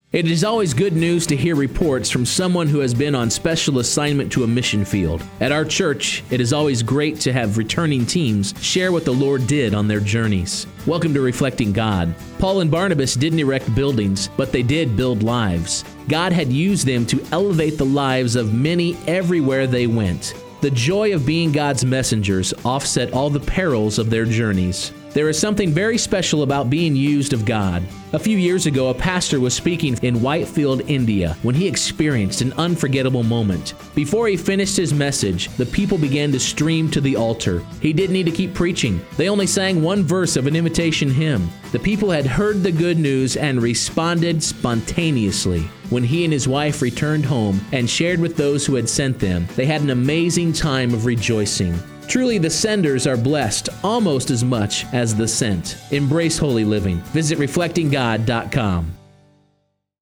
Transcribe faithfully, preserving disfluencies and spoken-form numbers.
It is always good news to hear reports from someone who has been on special assignment to a mission field. At our church, it is always great to have returning teams share what the Lord did on their journeys. Welcome to Reflecting God. Paul and Barnabas didn't erect buildings, but they did build lives. God had used them to elevate the lives of many everywhere they went. The joy of being God's messengers offset all the perils of their journeys. There is something very special about being used of God. A few years ago, a pastor was speaking in Whitefield, India, when he experienced an unforgettable moment. Before he finished his message, the people began to stream to the altar. He didn't need to keep preaching. They only sang one verse of an invitation hymn. The people had heard the good news and responded spontaneously. When he and his wife returned home and shared with those who had sent them, they had an amazing time of rejoicing. Truly, the senders are blessed almost as much as the sent. Embrace holy living. Visit reflecting god dot com.